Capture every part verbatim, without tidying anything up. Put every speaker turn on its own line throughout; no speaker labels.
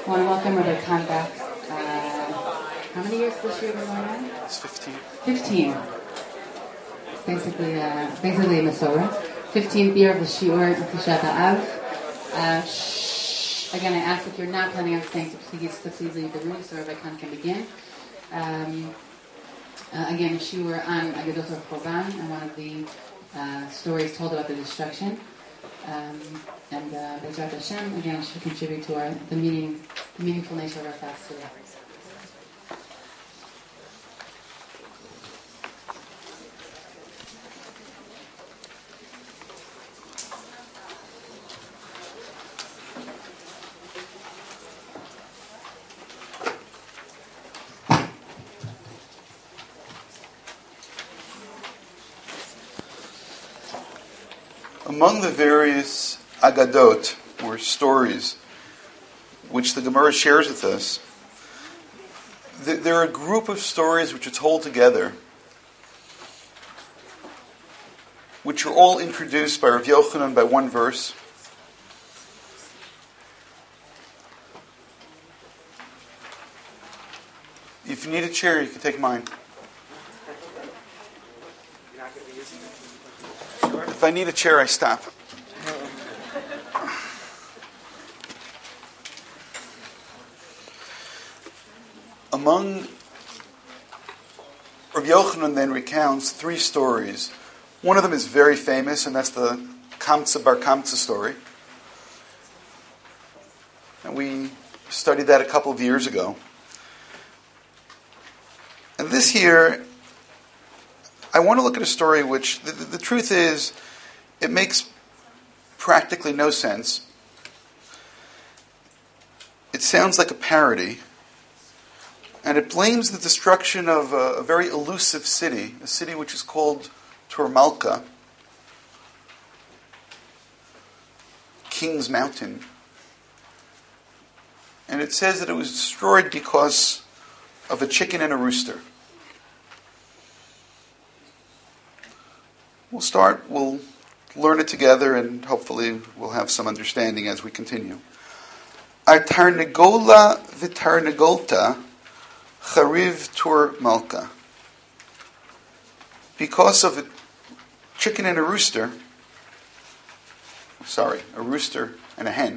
I want to welcome Rabbi Khan back. Uh, how many years this year we're going on?
It's fifteen.
Fifteen. Basically, uh, basically a Masorah. Fifteenth year of the Shiur of Tisha B'Av. Uh, shh. Again, I ask if you're not planning on staying to please, to please leave the room so Rabbi Khan can begin. Um, uh, again, Shiur on Agadot HaChorban, and one of the uh, stories told about the destruction. Um, and uh, Bezrat Hashem, again, should contribute to our, the meaning, the meaningful nature of our fast today.
Among the various agadot, or stories, which the Gemara shares with us, th- there are a group of stories which are told together, which are all introduced by Rav Yochanan by one verse. If you need a chair, you can take mine. If I need a chair, I stop. Among Rav Yochanan then recounts three stories. One of them is very famous, and that's the Kamtza Bar Kamtza story. And we studied that a couple of years ago. And this year, I want to look at a story which, the, the, the truth is, it makes practically no sense. It sounds like a parody, and it blames the destruction of a, a very elusive city, a city which is called Tur Malka, King's Mountain. And it says that it was destroyed because of a chicken and a rooster. We'll start, we'll learn it together, and hopefully we'll have some understanding as we continue. Artarnegola v'tarnegolta chariv Tur Malka. Because of a chicken and a rooster, sorry, a rooster and a hen,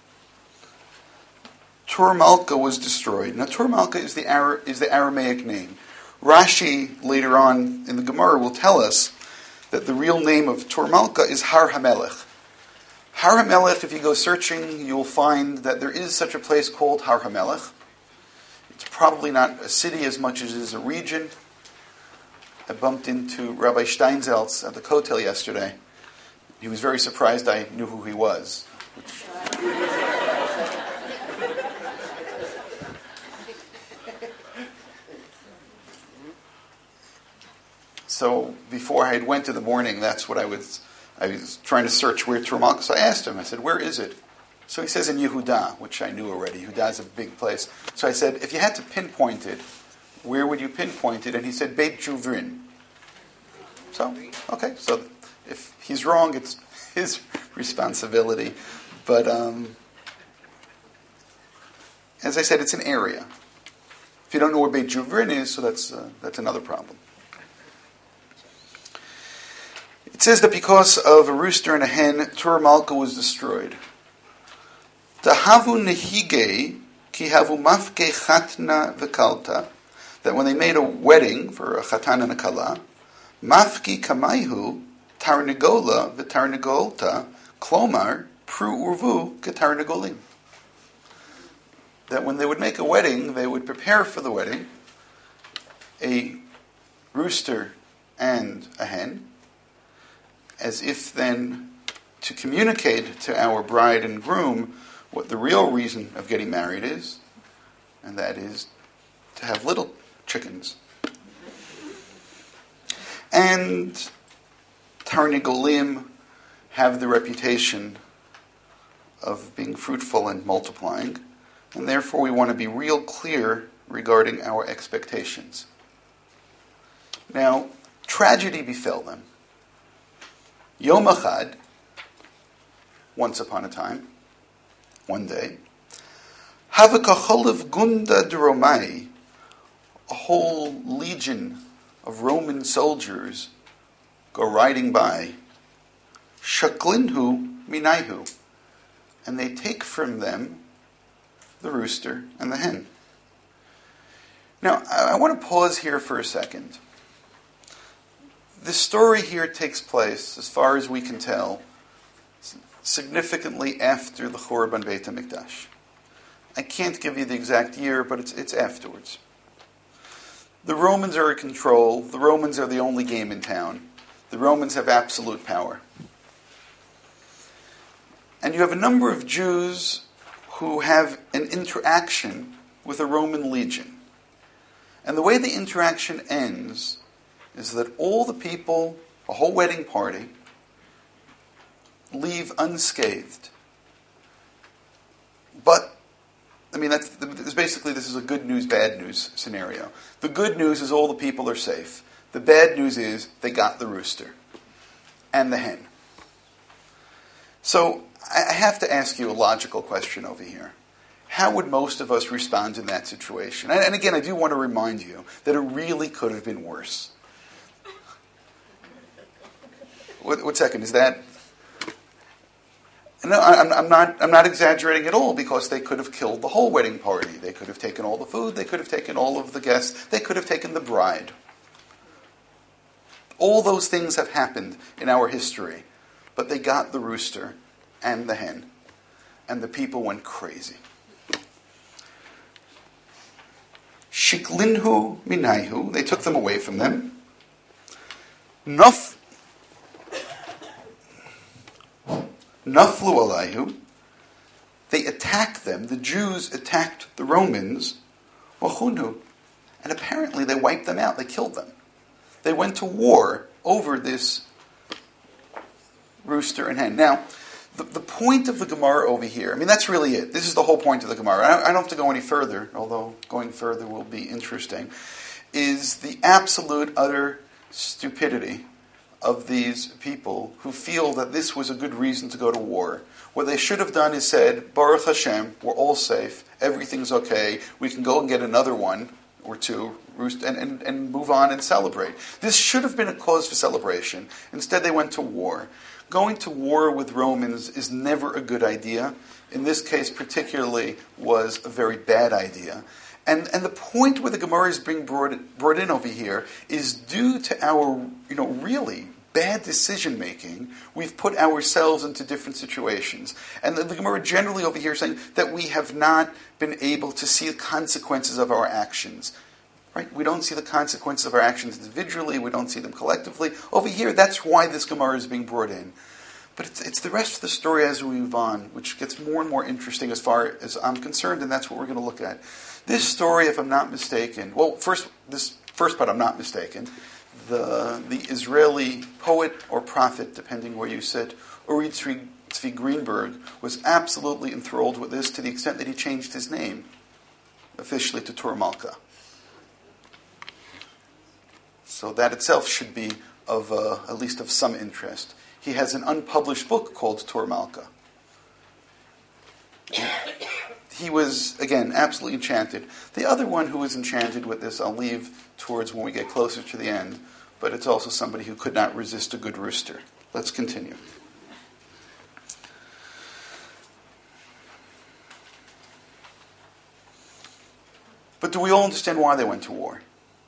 Tur Malka was destroyed. Now, Tur Malka is the Ara- is the Aramaic name. Rashi, later on in the Gemara, will tell us that the real name of Tur Malka is Har HaMelech. Har HaMelech, if you go searching, you'll find that there is such a place called Har HaMelech. It's probably not a city as much as it is a region. I bumped into Rabbi Steinsaltz at the Kotel yesterday. He was very surprised I knew who he was. Which So before I had went in the morning, that's what I was, I was trying to search where Tur Malka. So I asked him, I said, where is it? So he says in Yehuda, which I knew already. Yehuda is a big place. So I said, if you had to pinpoint it, where would you pinpoint it? And he said, Beit Juvrin. So, okay, so if he's wrong, it's his responsibility. But um, as I said, it's an area. If you don't know where Beit Juvrin is, so that's uh, that's another problem. It says that because of a rooster and a hen, Tur Malka was destroyed. Tahavu nehige ki havu mafke chatna v'kalta, that when they made a wedding for a chatan and a kala, mafki kamaihu tarnegola v'tarnegolta klomar pru urvu ketarnegolim. That when they would make a wedding, they would prepare for the wedding a rooster and a hen, as if then to communicate to our bride and groom what the real reason of getting married is, and that is to have little chickens. And Tarnegolim have the reputation of being fruitful and multiplying, and therefore we want to be real clear regarding our expectations. Now, tragedy befell them. Yom Echad, once upon a time, one day, Havakacholiv gunda dromai, a whole legion of Roman soldiers go riding by. Shaklinhu minaihu, and they take from them the rooster and the hen. Now, I want to pause here for a second. The story here takes place, as far as we can tell, significantly after the Churban Beit HaMikdash. I can't give you the exact year, but it's it's afterwards. The Romans are in control. The Romans are the only game in town. The Romans have absolute power. And you have a number of Jews who have an interaction with a Roman legion. And the way the interaction ends is that all the people, a whole wedding party, leave unscathed. But, I mean, that's, that's basically, this is a good news, bad news scenario. The good news is all the people are safe. The bad news is they got the rooster and the hen. So, I have to ask you a logical question over here. How would most of us respond in that situation? And, and again, I do want to remind you that it really could have been worse. What, what second is that? No, I'm, I'm not. I'm not exaggerating at all, because they could have killed the whole wedding party. They could have taken all the food. They could have taken all of the guests. They could have taken the bride. All those things have happened in our history, but they got the rooster and the hen, and the people went crazy. Shiklinhu minaihu, they took them away from them. Naf, naflu alayhu, they attacked them. The Jews attacked the Romans. Wachunu, and apparently they wiped them out. They killed them. They went to war over this rooster and hen. Now, the, the point of the Gemara over here, I mean, that's really it. This is the whole point of the Gemara. I, I don't have to go any further, although going further will be interesting, is the absolute, utter stupidity of these people who feel that this was a good reason to go to war. What they should have done is said, Baruch Hashem, we're all safe, everything's okay, we can go and get another one or two, roost, and, and, and move on and celebrate. This should have been a cause for celebration. Instead, they went to war. Going to war with Romans is never a good idea. In this case, particularly, was a very bad idea. And and the point where the Gemara is being brought, brought in over here is due to our, you know, really bad decision making. We've put ourselves into different situations. And the, the Gemara generally over here is saying that we have not been able to see the consequences of our actions. Right? We don't see the consequences of our actions individually. We don't see them collectively. Over here, that's why this Gemara is being brought in. But it's, it's the rest of the story as we move on, which gets more and more interesting as far as I'm concerned, and that's what we're going to look at. This story, if I'm not mistaken, well, first, this first part I'm not mistaken, the the Israeli poet or prophet, depending where you sit, Uri Tzvi, Tzvi Greenberg, was absolutely enthralled with this to the extent that he changed his name officially to Tur Malka. So that itself should be of uh, at least of some interest. He has an unpublished book called Tur Malka. He was, again, absolutely enchanted. The other one who was enchanted with this, I'll leave towards when we get closer to the end, but it's also somebody who could not resist a good rooster. Let's continue. But do we all understand why they went to war?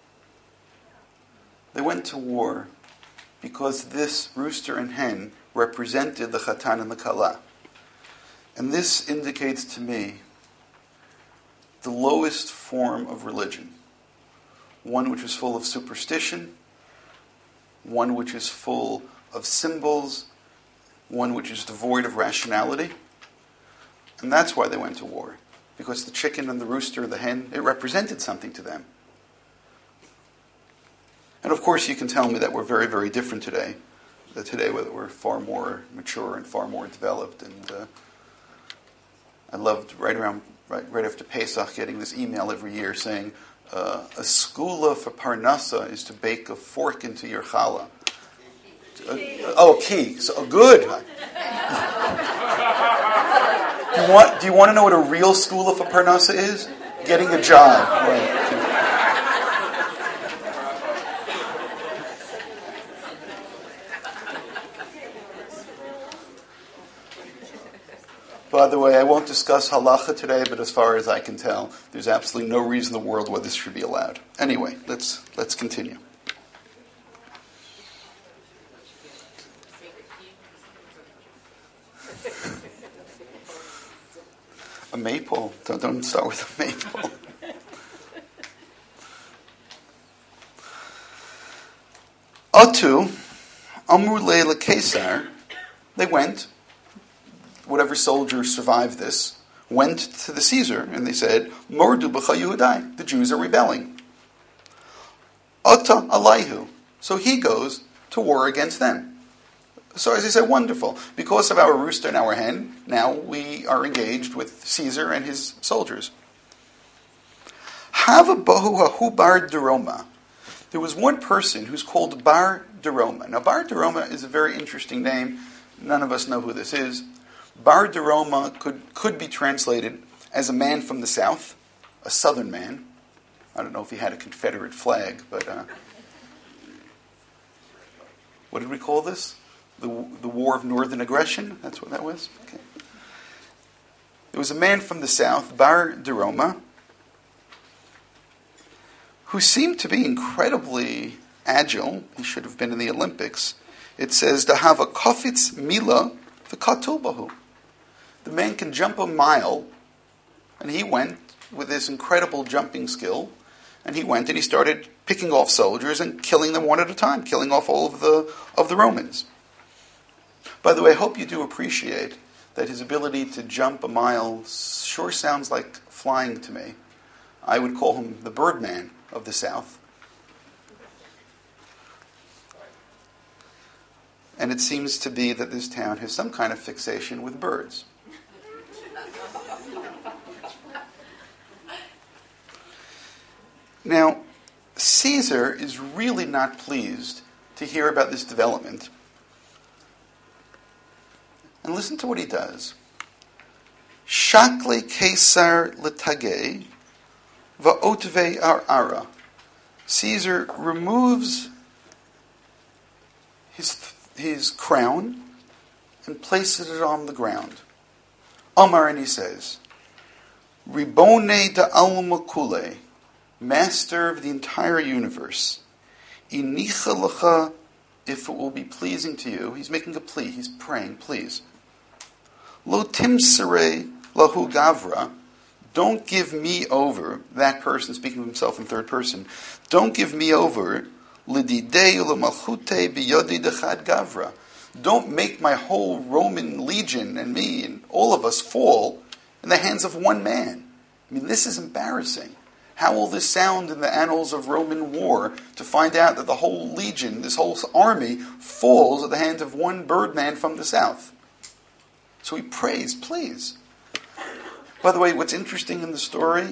They went to war because this rooster and hen represented the Chatan and the Kala. And this indicates to me the lowest form of religion. One which is full of superstition, one which is full of symbols, one which is devoid of rationality. And that's why they went to war. Because the chicken and the rooster and the hen, it represented something to them. And of course you can tell me that we're very, very different today. That today we're far more mature and far more developed. And uh, I loved right around, right, right after Pesach, getting this email every year saying, uh, a skula for parnasa is to bake a fork into your challah. Uh, oh, key. So, oh, good. Do you want, do you want to know what a real school of a parnasa is? Getting a job. Right. By the way, I won't discuss halacha today, but as far as I can tell, there's absolutely no reason in the world why this should be allowed. Anyway, let's let's continue. A maple. Don't, don't start with a maple. Atu, Amru Leila Kesar, they went, whatever soldiers survived this, went to the Caesar and they said, Mordu b'cha Yehudai, the Jews are rebelling. Ata Alaihu, so he goes to war against them. So as I said, wonderful. Because of our rooster and our hen, now we are engaged with Caesar and his soldiers. Hava Bahu Hahu Bar Deroma. There was one person who's called Bar Deroma. Now Bar Deroma is a very interesting name. None of us know who this is. Bar Deroma could, could be translated as a man from the south, a southern man. I don't know if he had a Confederate flag, but uh, what did we call this? The, the War of Northern Aggression? That's what that was? Okay. It was a man from the south, Bar Deroma, who seemed to be incredibly agile. He should have been in the Olympics. It says, Dahava Kofitz Mila V'Katulbahu. The man can jump a mile, and he went with this incredible jumping skill, and he went and he started picking off soldiers and killing them one at a time, killing off all of the of the Romans. By the way, I hope you do appreciate that his ability to jump a mile sure sounds like flying to me. I would call him the Birdman of the South. And it seems to be that this town has some kind of fixation with birds. Now, Caesar is really not pleased to hear about this development. And listen to what he does. Shakle Caesar letage va'otve ar ara. Caesar removes his his crown and places it on the ground. Omar, and he says, Ribone da alma kule, master of the entire universe, inicha lecha, if it will be pleasing to you. He's making a plea. He's praying, please. Lo timsere lahu gavra, don't give me over, that person speaking of himself in third person, don't give me over, lididei u'lemalchute biyodi dechad gavra. Don't make my whole Roman legion and me and all of us fall in the hands of one man. I mean, this is embarrassing. How will this sound in the annals of Roman war to find out that the whole legion, this whole army, falls at the hand of one birdman from the south? So he prays, please. By the way, what's interesting in the story,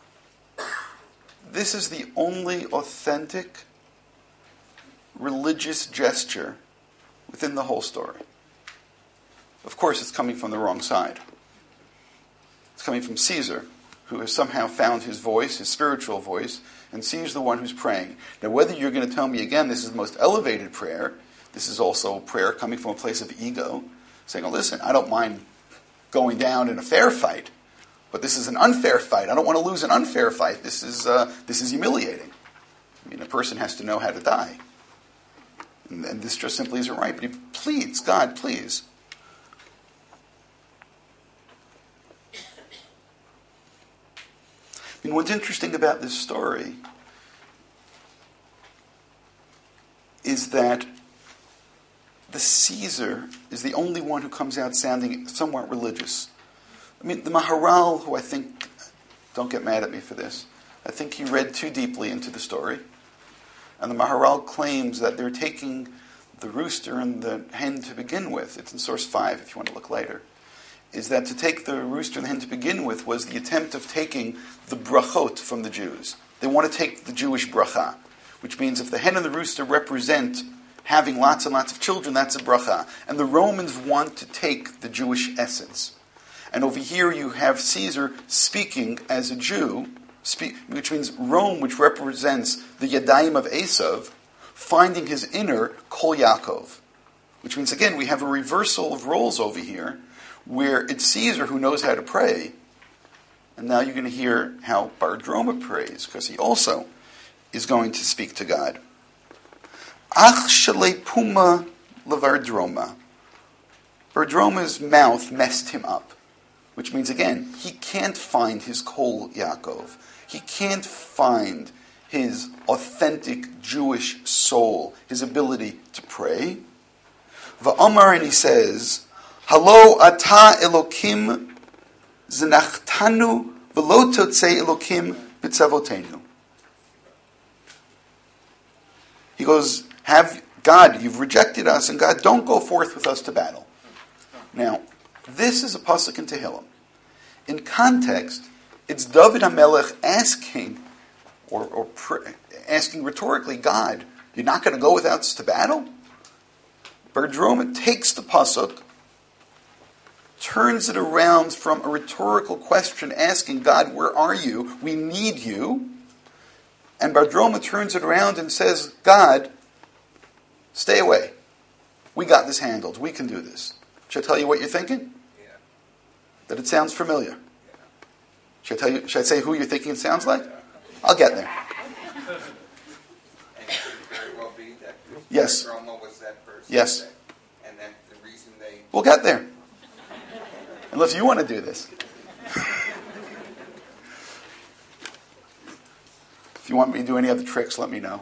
this is the only authentic religious gesture within the whole story. Of course, it's coming from the wrong side. It's coming from Caesar, who has somehow found his voice, his spiritual voice, and sees the one who's praying. Now, whether you're going to tell me again this is the most elevated prayer, this is also prayer coming from a place of ego, saying, oh, listen, I don't mind going down in a fair fight, but this is an unfair fight. I don't want to lose an unfair fight. This is uh, this is humiliating. I mean, a person has to know how to die. And, and this just simply isn't right. But he pleads, God, please. I mean, what's interesting about this story is that the Caesar is the only one who comes out sounding somewhat religious. I mean, the Maharal, who I think, don't get mad at me for this, I think he read too deeply into the story. And the Maharal claims that they're taking the rooster and the hen to begin with. It's in source five if you want to look later. Is that to take the rooster and the hen to begin with was the attempt of taking the brachot from the Jews. They want to take the Jewish bracha, which means if the hen and the rooster represent having lots and lots of children, that's a bracha. And the Romans want to take the Jewish essence. And over here you have Caesar speaking as a Jew, speak, which means Rome, which represents the Yadayim of Esav, finding his inner Kol Yaakov. Which means, again, we have a reversal of roles over here, where it's Caesar who knows how to pray. And now you're going to hear how Bar Droma prays, because he also is going to speak to God. Ach shalei puma levar droma. Bar Droma's mouth messed him up. Which means, again, he can't find his Kol Yaakov. He can't find his authentic Jewish soul, his ability to pray. Va'amar, and he says, Halo ata Elokim zinachtanu v'lo totzei Elokim b'tzavotenu. He goes, have God, you've rejected us, and God, don't go forth with us to battle. Now, this is a pasuk in Tehillim. In context, it's David HaMelech asking, or, or pr- asking rhetorically, God, you're not going to go without us to battle? Bar Droma takes the pasuk, turns it around from a rhetorical question, asking God, where are you? We need you. And Bar Droma turns it around and says, God, stay away. We got this handled. We can do this. Should I tell you what you're thinking?
Yeah.
That it sounds familiar.
Yeah.
Should I tell you? Should I say who you're thinking it sounds like? I'll get there.
And it could very well be that
Yes.
Droma was that person.
Yes.
That, and then the reason they...
We'll get there. Unless you want to do this. If you want me to do any other tricks, let me know.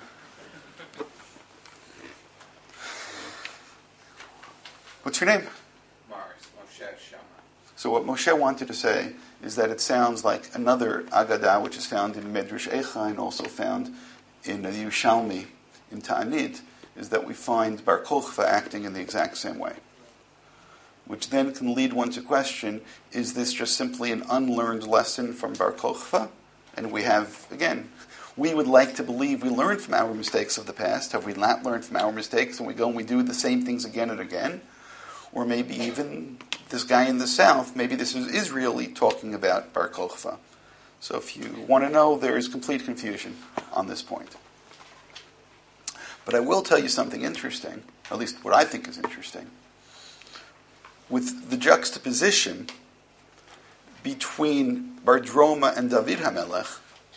What's your name?
Morris, Moshe Shama.
So what Moshe wanted to say is that it sounds like another Agadah, which is found in Medrash Eicha and also found in the Yerushalmi, in Ta'anit, is that we find Bar Kochva acting in the exact same way. Which then can lead one to question, is this just simply an unlearned lesson from Bar Kochva? And we have, again, we would like to believe we learned from our mistakes of the past. Have we not learned from our mistakes and we go and we do the same things again and again? Or maybe even this guy in the south, maybe this is Israeli talking about Bar Kochva. So if you want to know, there is complete confusion on this point. But I will tell you something interesting, at least what I think is interesting. With the juxtaposition between Bar Droma and David HaMelech,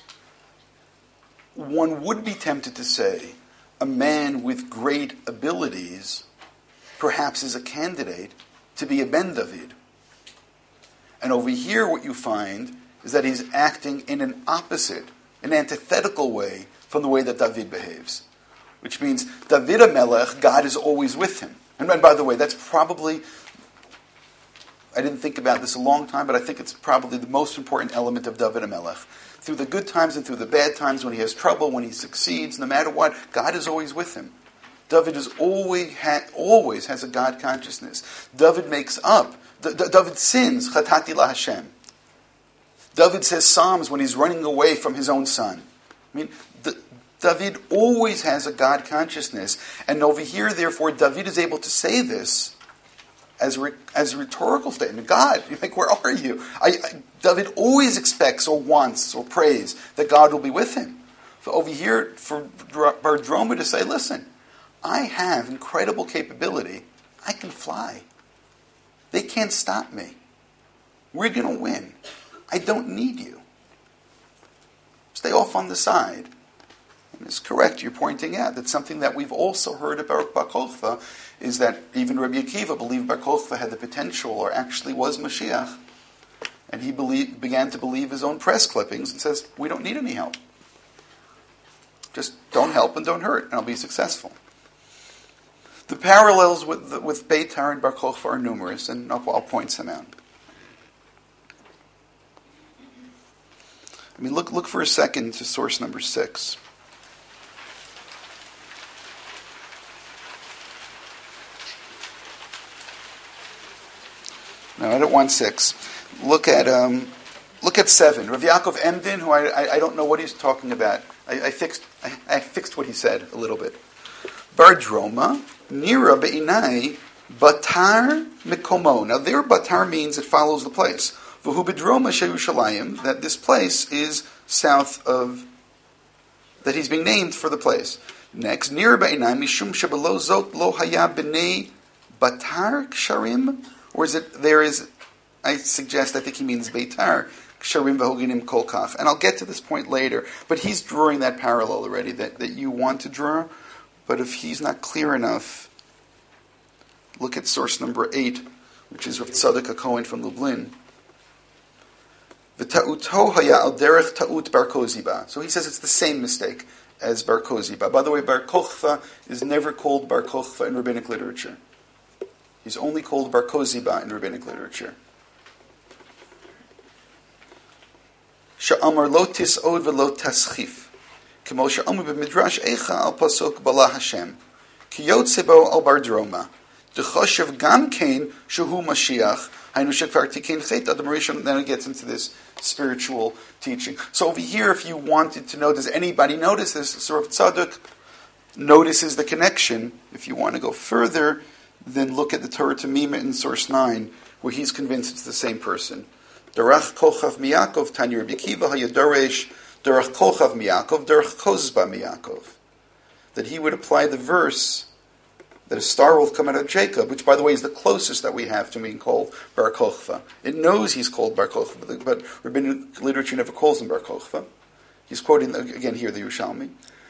one would be tempted to say a man with great abilities perhaps is a candidate to be a Ben David. And over here what you find is that he's acting in an opposite, an antithetical way from the way that David behaves. Which means David HaMelech, God is always with him. And by the way, that's probably, I didn't think about this a long time, but I think it's probably the most important element of David HaMelech. Through the good times and through the bad times, when he has trouble, when he succeeds, no matter what, God is always with him. David is always, ha- always has a God consciousness. David makes up. D- D- David sins, Chatati la Hashem. David says Psalms when he's running away from his own son. I mean, D- David always has a God consciousness. And over here, therefore, David is able to say this as a, re- as a rhetorical statement. God, you're like, where are you? I, I, David always expects or wants or prays that God will be with him. So over here, for Bar Droma to say, listen, I have incredible capability. I can fly. They can't stop me. We're going to win. I don't need you. Stay off on the side. And it's correct, you're pointing out that something that we've also heard about Bar Kochva is that even Rabbi Akiva believed Bar Kochva had the potential or actually was Mashiach. And he believed, began to believe his own press clippings and says, we don't need any help. Just don't help and don't hurt, and I'll be successful. The parallels with the, with Beitar and Bar Kochva are numerous, and I'll, I'll point some out. I mean, look look for a second to source number six. No, I don't want six. Look at um, look at seven. Rav Yaakov Emden, who I, I I don't know what he's talking about. I, I fixed I, I fixed what he said a little bit. Bar Droma, Nira be'inai, Batar Mikomo. Now there, Batar means it follows the place. V'hu b'droma she'Yerushalayim, that this place is south of, that he's being named for the place. Next, Nir ba'inai mishum shebelo zot lo haya b'nei Batar ksharim, or is it, there is, I suggest, I think he means Beitar, ksharim v'hoginim kolkach. And I'll get to this point later, but he's drawing that parallel already that, that you want to draw, but if he's not clear enough, look at source number eight, which is Rav Tzadok HaKohen from Lublin. V'ta'uto haya al derech ta'ut bar koziba. So he says it's the same mistake as bar koziba. By the way, bar kochva is never called bar kochva in rabbinic literature. He's only called bar koziba in rabbinic literature. Sha'amar lo tis'od v'lo taschif. K'mo sha'amar b'midrash eicha al pasuk bala Hashem. Ki yotzebo al bar droma. D'choshev gam kein shehu Mashiach. Hainu shekvar tikin chet adam rishon. Then it gets into this spiritual teaching. So over here, if you wanted to know, does anybody notice this? So Rav Tzadok notices the connection. If you want to go further, then look at the Torah Tamima in source nine, where he's convinced it's the same person. Derach kochav miyakov tani Rabbi Akiva hayadoresh derach kochav miyakov derach kozba miyakov. That he would apply the verse that a star will come out of Jacob, which, by the way, is the closest that we have to being called Bar Kochva. It knows he's called Bar Kochva, but rabbinic literature never calls him Bar Kochva. He's quoting, again here, the Yerushalmi.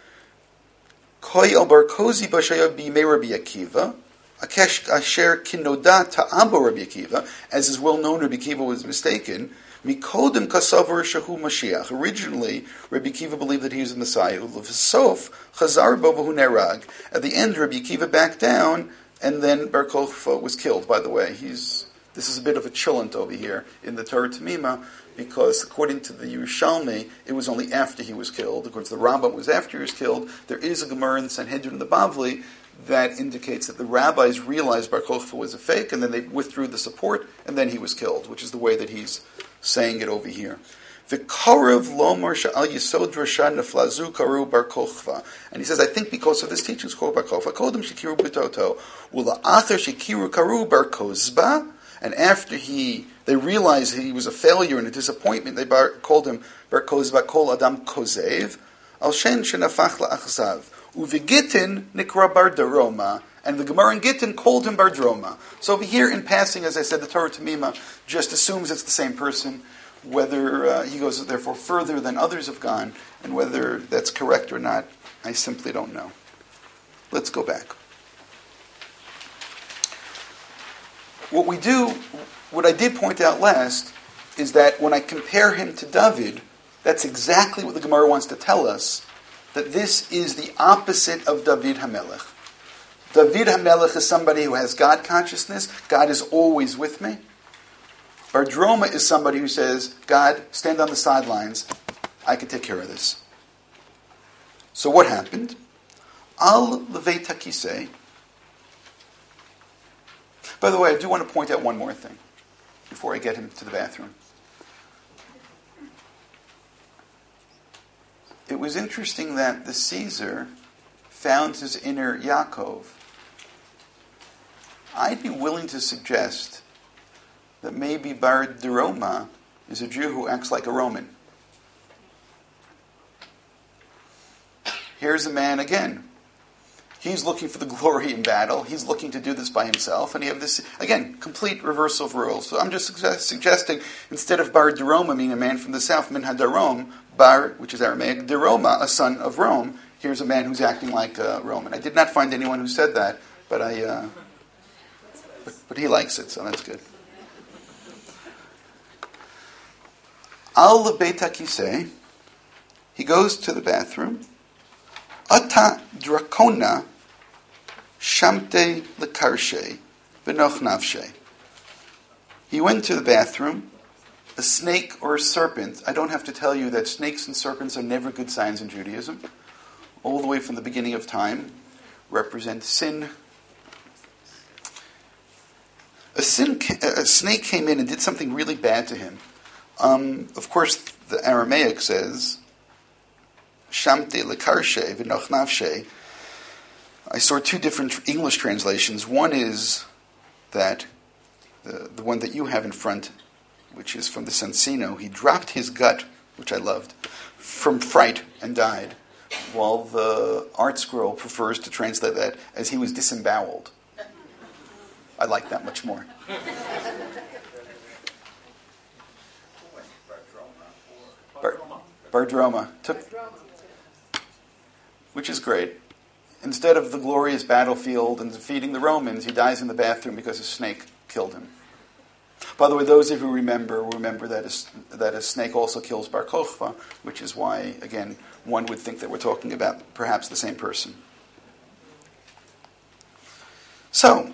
Koi al Bar Kozi b'shaya b'imei Rabbi Akiva, akesh asher kinoda ta'abo Rabbi Akiva, as is well known, Rabbi Akiva was mistaken, Mikodim kasavar shahu Mashiach. Originally, Rabbi Akiva believed that he was the Messiah. Sof chazar bo v'hu nerag. At the end, Rabbi Akiva backed down, and then Bar Kochva was killed. By the way, he's this is a bit of a chillant over here in the Torah Tamima, because according to the Yerushalmi, it was only after he was killed. According to the Rambam, it was after he was killed. There is a Gemara in the Sanhedrin and the Bavli that indicates that the rabbis realized Bar Kochva was a fake, and then they withdrew the support, and then he was killed, which is the way that he's saying it over here. V'karev lomar sha'al yisod rasha neflazu karu bar kochva. And he says, I think because of this teaching, it's called bar kochva. Kodem shekiru b'toto. Ula'acher shekiru karu bar kozba. And after he, they realized he was a failure and a disappointment, they bar, called him bar kozba kol adam kozev. Al shen shenafach la'achzav. Uvigitin nikra bar daroma. And the Gemara in Gittin called him Bar Droma. So over here, in passing, as I said, the Torah Tamima just assumes it's the same person. Whether uh, he goes, therefore, further than others have gone, and whether that's correct or not, I simply don't know. Let's go back. What we do, what I did point out last, is that when I compare him to David, that's exactly what the Gemara wants to tell us, that this is the opposite of David HaMelech. David HaMelech is somebody who has God consciousness. God is always with me. Bar Droma is somebody who says, God, stand on the sidelines. I can take care of this. So what happened? Al levei takisei. By the way, I do want to point out one more thing before I get him to the bathroom. It was interesting that the Caesar found his inner Yaakov. I'd be willing to suggest that maybe Bar Droma is a Jew who acts like a Roman. Here's a man again. He's looking for the glory in battle. He's looking to do this by himself. And you have this, again, complete reversal of rules. So I'm just suggest- suggesting, instead of Bar Droma, meaning a man from the south, Min HaDarom, Bar, which is Aramaic, Droma, a son of Rome, here's a man who's acting like a Roman. I did not find anyone who said that, but I... Uh, But, but he likes it, so that's good. Al lebeit hakisei, he goes to the bathroom. Ata drakona shamte lekarshe benoch navshe. He went to the bathroom. A snake or a serpent. I don't have to tell you that snakes and serpents are never good signs in Judaism. All the way from the beginning of time, represent sin. A, sin, a snake came in and did something really bad to him. Um, of course, the Aramaic says, Shamte lekarshe v'noch nafshe. I saw two different English translations. One is that the, the one that you have in front, which is from the Sansino, he dropped his gut, which I loved, from fright and died, while the Art Scroll prefers to translate that as he was disemboweled. I like that much more. Bar- Bardroma took, which is great. Instead of the glorious battlefield and defeating the Romans, he dies in the bathroom because a snake killed him. By the way, those of you who remember, remember that a, that a snake also kills Bar Kokhba, which is why, again, one would think that we're talking about perhaps the same person. So,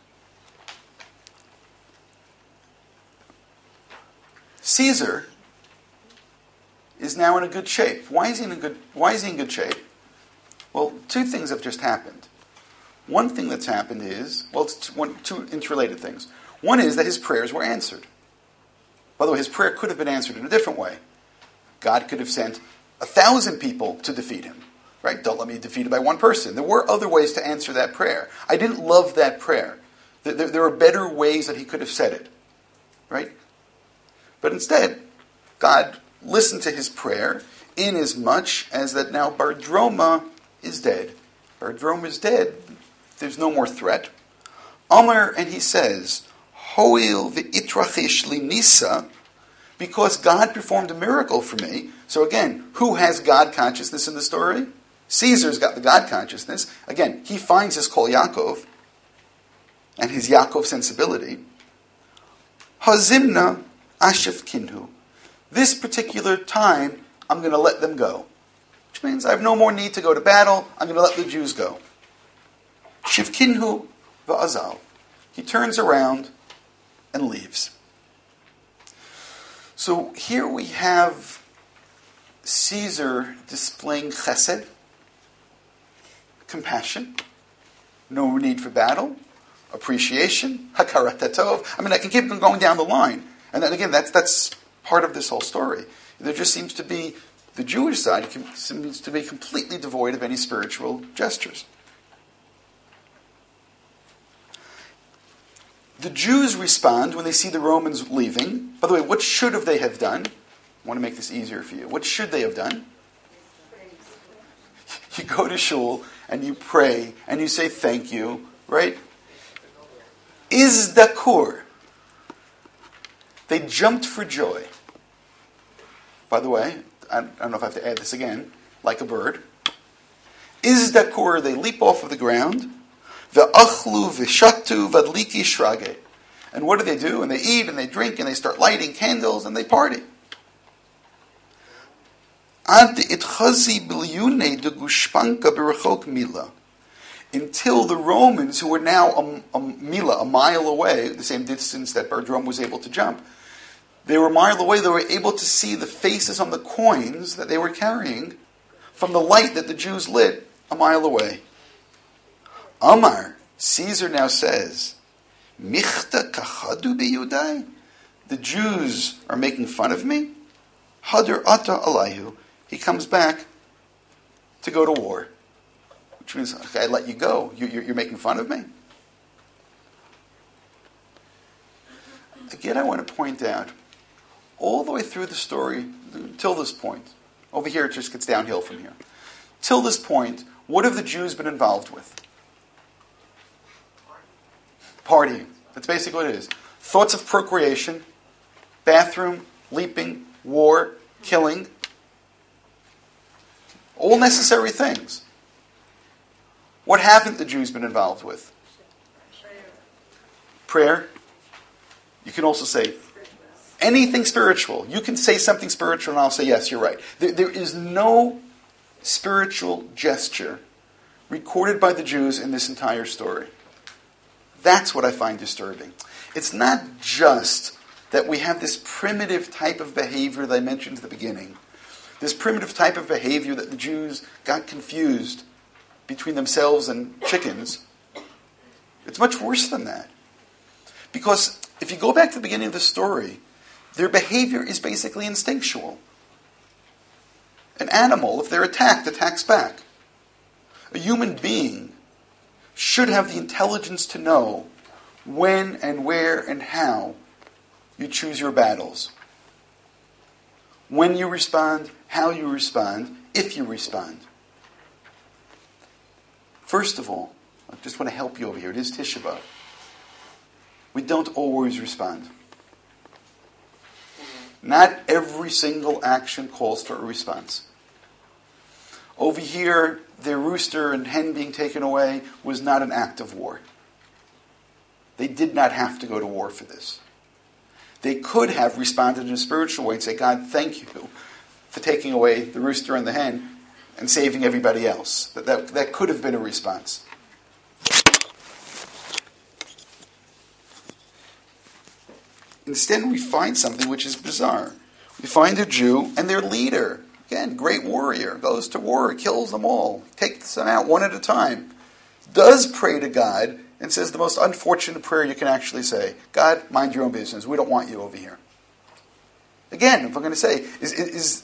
Caesar is now in a good shape. Why is he in a good, why is he in good shape? Well, two things have just happened. One thing that's happened is, well, it's one, two interrelated things. One is that his prayers were answered. By the way, his prayer could have been answered in a different way. God could have sent a thousand people to defeat him. Right? Don't let me be defeated by one person. There were other ways to answer that prayer. I didn't love that prayer. There, there, there are better ways that he could have said it. Right? But instead, God listened to his prayer in as much as that now Bardroma is dead. Bardroma is dead. There's no more threat. Amar, and he says, Hoil v'itrachish li nisa, because God performed a miracle for me. So again, who has God consciousness in the story? Caesar's got the God consciousness. Again, he finds his Kol Yaakov and his Yaakov sensibility. Hazimna ashef kinhu. This particular time, I'm going to let them go. Which means I have no more need to go to battle. I'm going to let the Jews go. Shivkinhu va'azal. He turns around and leaves. So here we have Caesar displaying chesed, compassion, no need for battle, appreciation, hakarat tov. I mean, I can keep going down the line. And then again, that's that's part of this whole story. There just seems to be, the Jewish side seems to be completely devoid of any spiritual gestures. The Jews respond when they see the Romans leaving. By the way, what should have they have done? I want to make this easier for you. What should they have done? You go to shul and you pray and you say thank you, right? Izdakur. They jumped for joy. By the way, I don't know if I have to add this again, like a bird. Izdakur, they leap off of the ground. Ve'achlu v'shatu v'adliki shrage. And what do they do? And they eat and they drink and they start lighting candles and they party. Ad itchazi b'liyune de gushpanka b'rachok mila. Until the Romans, who were now a, a mila, a mile away, the same distance that Bardroma was able to jump, they were a mile away, they were able to see the faces on the coins that they were carrying from the light that the Jews lit a mile away. Amar, Caesar now says, Michta kachadu biyudai. The Jews are making fun of me. Hadar ata alayhu. He comes back to go to war. Which means, okay, I let you go. You, you're, you're making fun of me? Again, I want to point out, all the way through the story, till this point, over here it just gets downhill from here. Till this point, what have the Jews been involved with? Partying. That's basically what it is. Thoughts of procreation, bathroom, leaping, war, killing. All necessary things. What haven't the Jews been involved with? Prayer. You can also say anything spiritual. You can say something spiritual and I'll say, yes, you're right. There, there is no spiritual gesture recorded by the Jews in this entire story. That's what I find disturbing. It's not just that we have this primitive type of behavior that I mentioned at the beginning. This primitive type of behavior that the Jews got confused between themselves and chickens. It's much worse than that. Because if you go back to the beginning of the story, their behavior is basically instinctual. An animal, if they're attacked, attacks back. A human being should have the intelligence to know when and where and how you choose your battles. When you respond, how you respond, if you respond. First of all, I just want to help you over here. It is Tisha B'Av. We don't always respond. Not every single action calls for a response. Over here, their rooster and hen being taken away was not an act of war. They did not have to go to war for this. They could have responded in a spiritual way and say, God, thank you for taking away the rooster and the hen and saving everybody else. That, that, that could have been a response. Instead, we find something which is bizarre. We find a Jew and their leader, again, great warrior, goes to war, kills them all, takes them out one at a time, does pray to God, and says the most unfortunate prayer you can actually say. God, mind your own business. We don't want you over here. Again, if I'm going to say, is, is, is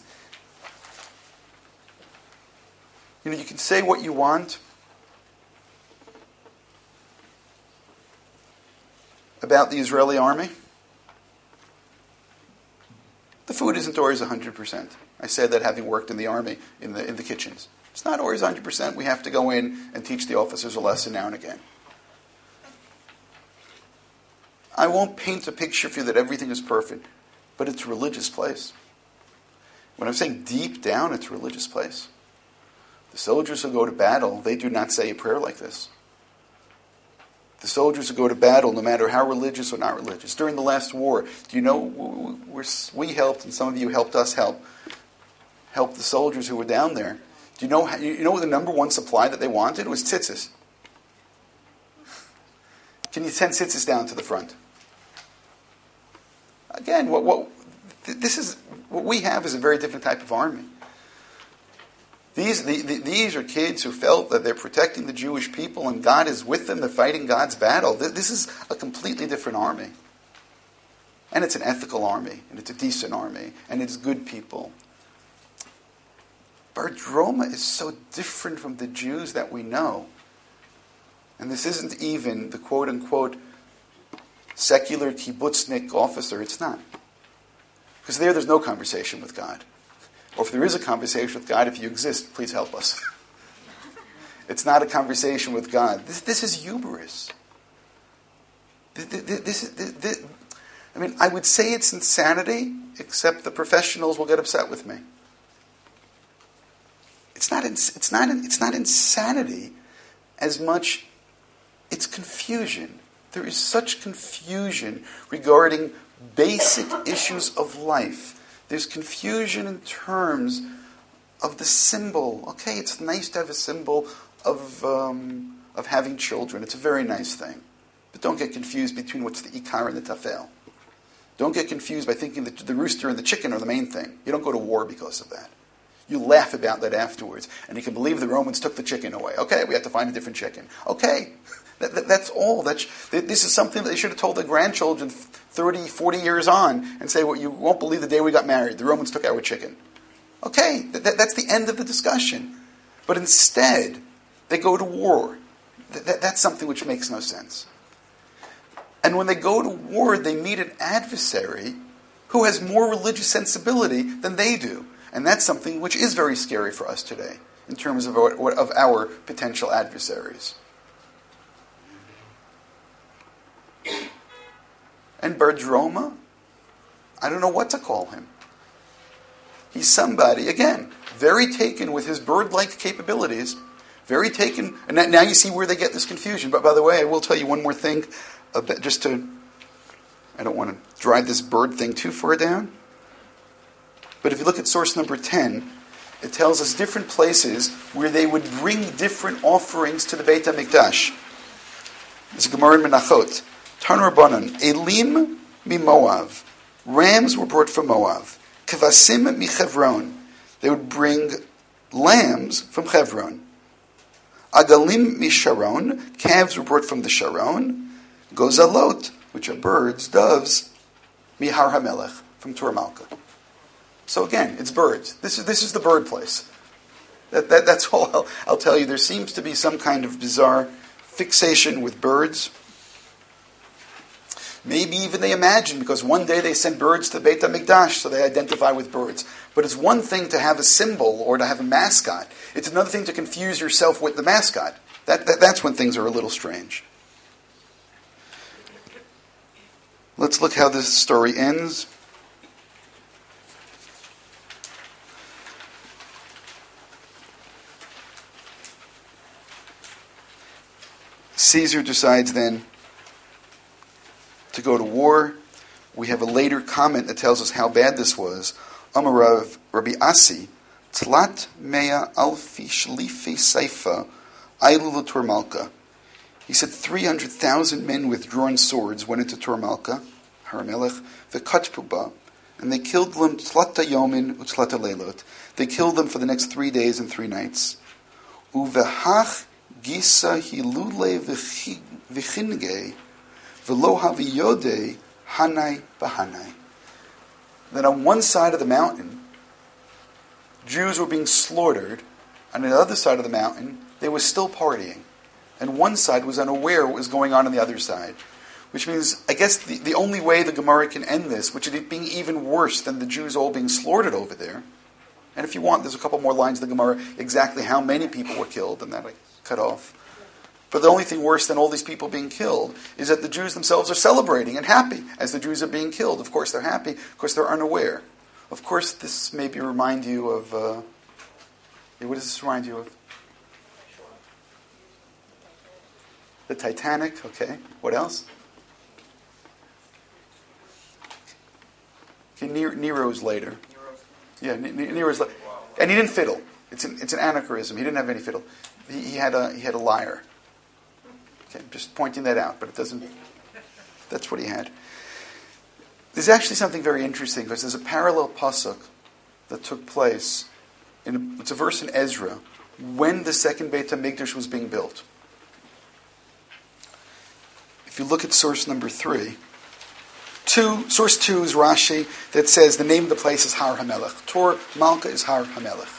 you know, you can say what you want about the Israeli army. The food isn't always one hundred percent. I said that having worked in the army, in the in the kitchens. It's not always one hundred percent. We have to go in and teach the officers a lesson now and again. I won't paint a picture for you that everything is perfect, but it's a religious place. When I'm saying deep down, it's a religious place. The soldiers who go to battle, they do not say a prayer like this. The soldiers who go to battle, no matter how religious or not religious. During the last war, do you know, we're, we helped, and some of you helped us help, help the soldiers who were down there. Do you know, you know what the number one supply that they wanted was tzitzis? Can you send tzitzis down to the front? Again, what, what this is, what we have is a very different type of army. These, the, the, these are kids who felt that they're protecting the Jewish people and God is with them. They're fighting God's battle. This is a completely different army. And it's an ethical army, and it's a decent army, and it's good people. Bar Droma is so different from the Jews that we know. And this isn't even the quote-unquote secular kibbutznik officer. It's not. Because there, there's no conversation with God. Or if there is a conversation with God, if you exist, please help us. It's not a conversation with God. This, this is hubris. This, this, this, this, I mean, I would say it's insanity, except the professionals will get upset with me. It's not, it's not, it's not insanity as much, it's confusion. There is such confusion regarding basic issues of life. There's confusion in terms of the symbol. Okay, it's nice to have a symbol of um, of having children. It's a very nice thing. But don't get confused between what's the ikar and the tafel. Don't get confused by thinking that the rooster and the chicken are the main thing. You don't go to war because of that. You laugh about that afterwards. And you can believe the Romans took the chicken away. Okay, we have to find a different chicken. Okay, that, that, that's all. That's, this is something that they should have told their grandchildren thirty, forty years on and say, well, you won't believe the day we got married. The Romans took our chicken. Okay, that, that's the end of the discussion. But instead, they go to war. That, that's something which makes no sense. And when they go to war, they meet an adversary who has more religious sensibility than they do. And that's something which is very scary for us today in terms of our, of our potential adversaries. And Bar Droma, I don't know what to call him. He's somebody, again, very taken with his bird-like capabilities, very taken, and now you see where they get this confusion. But by the way, I will tell you one more thing, a bit, just to, I don't want to drive this bird thing too far down. But if you look at source number ten, it tells us different places where they would bring different offerings to the Beit HaMikdash. It's a Gemara in Menachot. Tanur Banan, Elim mi Moav. Rams were brought from Moab. Kavasim mi Chevron. They would bring lambs from Chevron. Agalim mi Sharon. Calves were brought from the Sharon. Gozalot, which are birds, doves, mi Har HaMelech, from Tur Malka. So again, it's birds. This is this is the bird place. That, that that's all I'll, I'll tell you. There seems to be some kind of bizarre fixation with birds. Maybe even they imagine, because one day they sent birds to Beit HaMikdash, so they identify with birds. But it's one thing to have a symbol or to have a mascot. It's another thing to confuse yourself with the mascot. That, that, that's when things are a little strange. Let's look how this story ends. Caesar decides then to go to war. We have a later comment that tells us how bad this was. Amarav Rabbi Asi, Tlat Mea Alfi Shlifi Saifa, Ailu Tormalka. He said three hundred thousand men with drawn swords went into Tormalka, Haramelech, Vekatpuba, and they killed them Tlata Yomin Utlata Leilot. They killed them for the next three days and three nights. Uvehach Gisa Hilule Vichinge, Velo Haviyode Hanai Bahanai. Then on one side of the mountain, Jews were being slaughtered, and on the other side of the mountain, they were still partying. And one side was unaware what was going on on the other side. Which means, I guess the, the only way the Gemara can end this, which is it being even worse than the Jews all being slaughtered over there. And if you want, there's a couple more lines in the Gemara, exactly how many people were killed, and that I cut off. But the only thing worse than all these people being killed is that the Jews themselves are celebrating and happy as the Jews are being killed. Of course they're happy, of course they're unaware. Of course this maybe remind you of, uh, what does this remind you of? The Titanic, okay. What else? Okay, Nero's later. Yeah, Nero's later. And he didn't fiddle. It's an, it's an anachronism. He didn't have any fiddle. He, he had a he had a lyre. Okay, I'm just pointing that out, but it doesn't. That's what he had. There's actually something very interesting because there's a parallel pasuk that took place. In a, it's a verse in Ezra when the second Beit HaMikdash was being built. If you look at source number three, two source two is Rashi that says the name of the place is Har HaMelech. Tor Malka is Har HaMelech.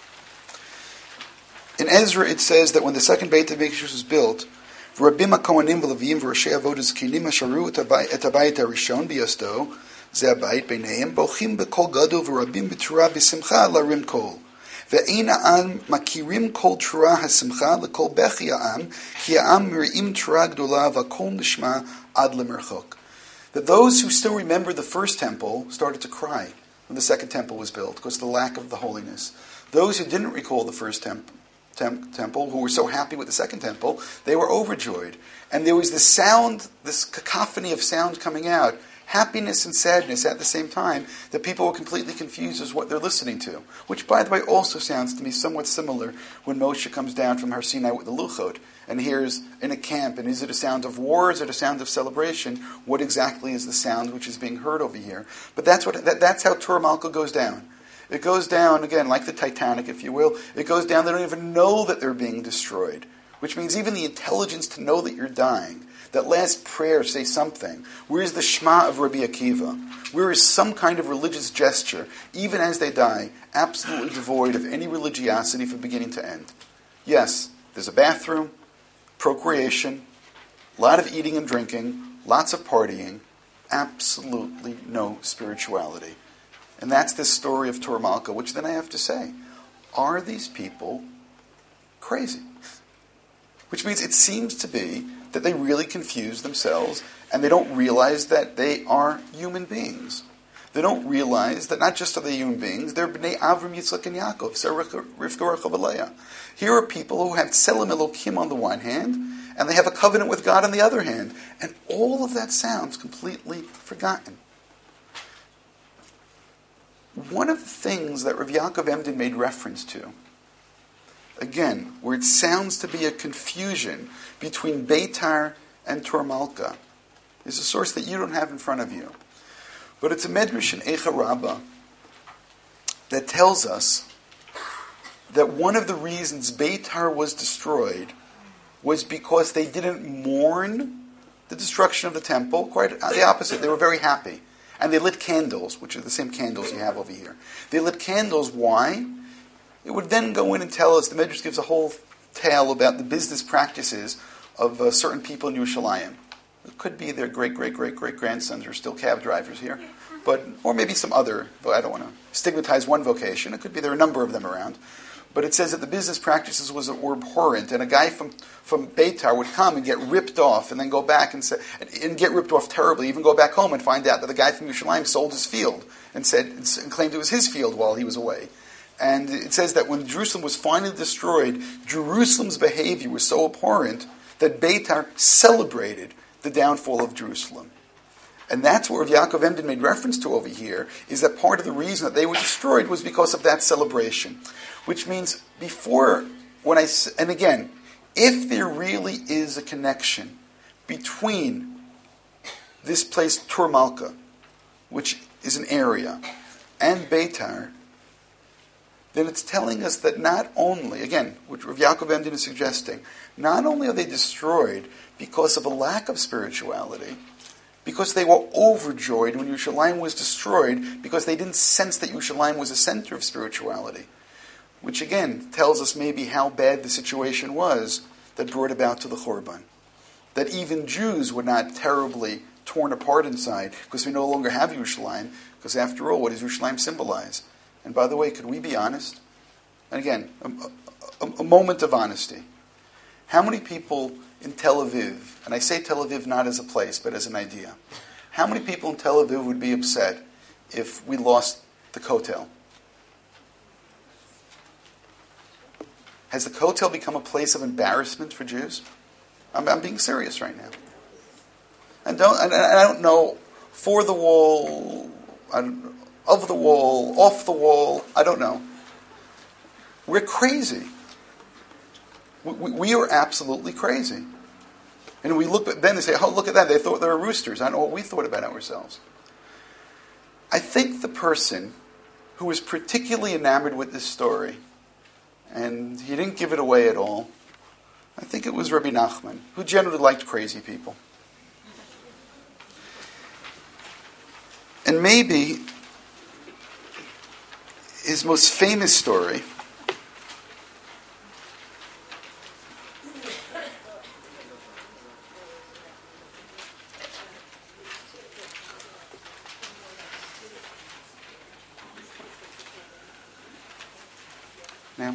In Ezra, it says that when the second Beit HaMikdash was built, Rabim HaKohanim v'Levim v'Roshei Avodas Kinim asharu et habayit harishon biyasdo ze habayit beineim bochim b'kol gadol v'rabim b'tura b'simcha larim kol ve'ein ha'am makirim kol tura ha'simcha l'kol bechi ha'am ki ha'am miri'im tura gdola v'kol nishma ad lemerchok. That those who still remember the first temple started to cry when the second temple was built because of the lack of the holiness. Those who didn't recall the first temple temple, who were so happy with the second temple, they were overjoyed. And there was this sound, this cacophony of sound coming out, happiness and sadness at the same time, that people were completely confused as what they're listening to. Which, by the way, also sounds to me somewhat similar when Moshe comes down from Har Sinai with the Luchot and hears in a camp, and is it a sound of war, is it a sound of celebration? What exactly is the sound which is being heard over here? But that's what that, that's how Tur Malka goes down. It goes down, again, like the Titanic, if you will. It goes down, they don't even know that they're being destroyed. Which means even the intelligence to know that you're dying, that last prayer, say something. Where is the Shema of Rabbi Akiva? Where is some kind of religious gesture, even as they die, absolutely devoid of any religiosity from beginning to end? Yes, there's a bathroom, procreation, a lot of eating and drinking, lots of partying, absolutely no spirituality. And that's this story of Tur Malka, which then I have to say, are these people crazy? Which means it seems to be that they really confuse themselves and they don't realize that they are human beings. They don't realize that not just are they human beings, they're Bnei Avram, Yitzchak, and Yaakov, Sarah, Rivka, Rachel, and Leah. Here are people who have Tselem Elokim on the one hand, and they have a covenant with God on the other hand. And all of that sounds completely forgotten. One of the things that Rav Yaakov Emden made reference to, again, where it sounds to be a confusion between Beitar and Tur Malka, is a source that you don't have in front of you. But it's a Medrash in Eicha Rabbah that tells us that one of the reasons Beitar was destroyed was because they didn't mourn the destruction of the temple. Quite the opposite. They were very happy. And they lit candles, which are the same candles you have over here. They lit candles. Why? It would then go in and tell us, the Medrash gives a whole tale about the business practices of uh, certain people in Yerushalayim. It could be their great, great, great, great grandsons are still cab drivers here. But, or maybe some other, I don't want to stigmatize one vocation. It could be there are a number of them around. But it says that the business practices was abhorrent, and a guy from, from Beitar would come and get ripped off, and then go back and say, and get ripped off terribly, even go back home and find out that the guy from Yerushalayim sold his field and said and claimed it was his field while he was away. And it says that when Jerusalem was finally destroyed, Jerusalem's behavior was so abhorrent that Beitar celebrated the downfall of Jerusalem. And that's what Rav Yaakov Emden made reference to over here, is that part of the reason that they were destroyed was because of that celebration. Which means before, when I, and again, if there really is a connection between this place, Tur Malka, which is an area, and Beitar, then it's telling us that not only, again, which Rav Yaakov Emden is suggesting, not only are they destroyed because of a lack of spirituality, because they were overjoyed when Yerushalayim was destroyed, because they didn't sense that Yerushalayim was a center of spirituality. Which again tells us maybe how bad the situation was that brought about to the Churban. That even Jews were not terribly torn apart inside because we no longer have Yerushalayim, because after all, what does Yerushalayim symbolize? And by the way, could we be honest? And again, a, a, a moment of honesty. How many people in Tel Aviv, and I say Tel Aviv not as a place, but as an idea, how many people in Tel Aviv would be upset if we lost the Kotel? Has the Kotel become a place of embarrassment for Jews? I'm, I'm being serious right now. And don't, and I don't know, for the wall, I don't, of the wall, off the wall, I don't know. We're crazy. We, we, we are absolutely crazy. And we look at them and say, oh, look at that, they thought they were roosters. I don't know what we thought about ourselves. I think the person who was particularly enamored with this story, and he didn't give it away at all, I think it was Rabbi Nachman, who generally liked crazy people. And maybe his most famous story now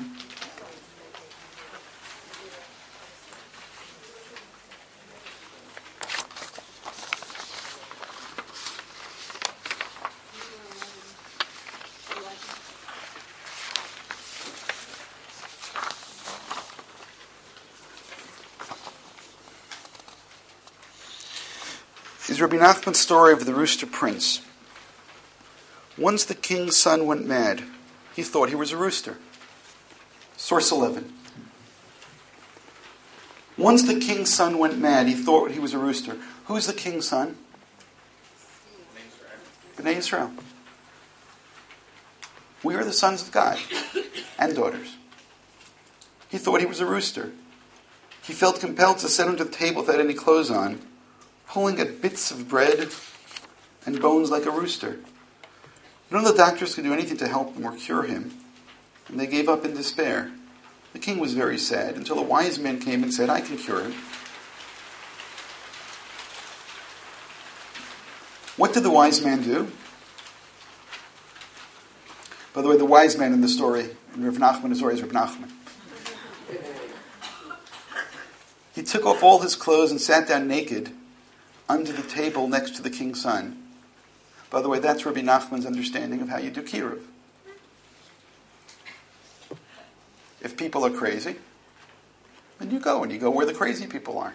is Rabbi Nachman's story of the rooster prince. Once the king's son went mad. He thought he was a rooster. Source eleven. Once the king's son went mad. He thought he was a rooster. Who's the king's son? Bnei Yisrael. We are the sons of God and daughters. He thought he was a rooster. He felt compelled to sit under the table without any clothes on, pulling at bits of bread and bones like a rooster. None of the doctors could do anything to help him or cure him, and they gave up in despair. The king was very sad until a wise man came and said, I can cure him. What did the wise man do? By the way, the wise man in the story, in Rav Nachman, story is Rav Nachman. He took off all his clothes and sat down naked under the table next to the king's son. By the way, that's Rabbi Nachman's understanding of how you do kiruv. If people are crazy, then you go, and you go where the crazy people are.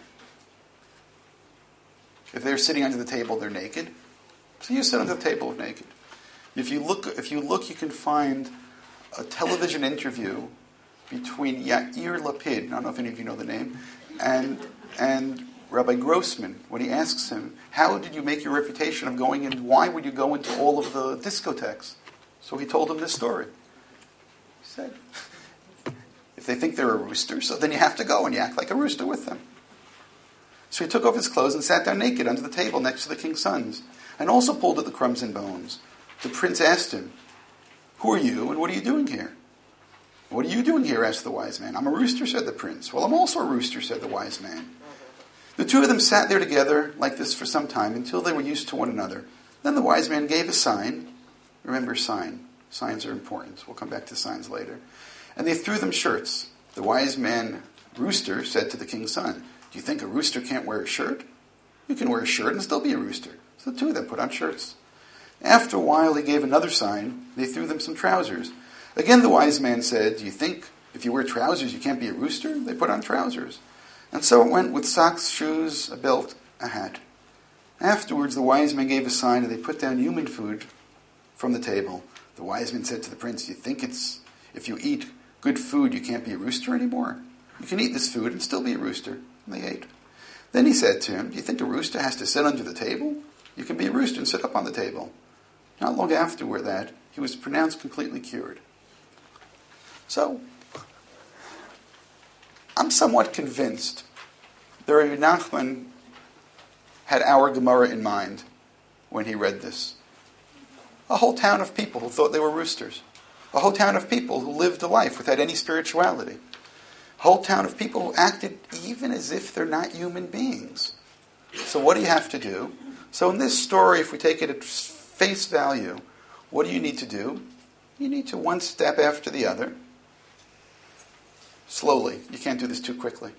If they're sitting under the table, they're naked. So you sit under the table naked. If you look, if you look, you can find a television interview between Yair Lapid, I don't know if any of you know the name, and and Rabbi Grossman, when he asks him, how did you make your reputation of going in, why would you go into all of the discotheques? So he told him this story. He said, if they think they're a rooster, so then you have to go and you act like a rooster with them. So he took off his clothes and sat down naked under the table next to the king's sons, and also pulled at the crumbs and bones. The prince asked him, who are you and what are you doing here? What are you doing here? Asked the wise man. I'm a rooster, said the prince. Well, I'm also a rooster, said the wise man. The two of them sat there together like this for some time until they were used to one another. Then the wise man gave a sign. Remember, sign. Signs are important. We'll come back to signs later. And they threw them shirts. The wise man, rooster, said to the king's son, "Do you think a rooster can't wear a shirt? You can wear a shirt and still be a rooster." So the two of them put on shirts. After a while, he gave another sign. They threw them some trousers. Again, the wise man said, "Do you think if you wear trousers you can't be a rooster?" They put on trousers. And so it went with socks, shoes, a belt, a hat. Afterwards, the wise man gave a sign, and they put down human food from the table. The wise man said to the prince, "Do you think it's if you eat good food you can't be a rooster anymore? You can eat this food and still be a rooster." And they ate. Then he said to him, "Do you think a rooster has to sit under the table? You can be a rooster and sit up on the table." Not long after that, he was pronounced completely cured. So, I'm somewhat convinced that Rabbi Nachman had our Gemara in mind when he read this. A whole town of people who thought they were roosters. A whole town of people who lived a life without any spirituality. A whole town of people who acted even as if they're not human beings. So what do you have to do? So in this story, if we take it at face value, what do you need to do? You need to one step after the other. Slowly. You can't do this too quickly.